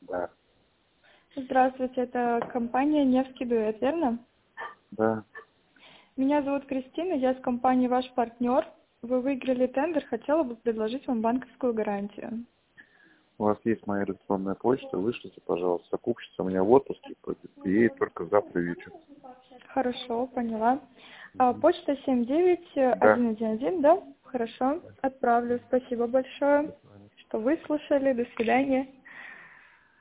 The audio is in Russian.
Да. Здравствуйте, это компания «Невский дуэт», верно? Да. Меня зовут Кристина, я с компании «Ваш партнер». Вы выиграли тендер, хотела бы предложить вам банковскую гарантию. У вас есть моя электронная почта, вышлите, пожалуйста. Сокупщица у меня в отпуске, приедет только завтра вечером. Хорошо, поняла. Почта Да. 79111, да? Хорошо, отправлю. Спасибо большое, что выслушали. До свидания.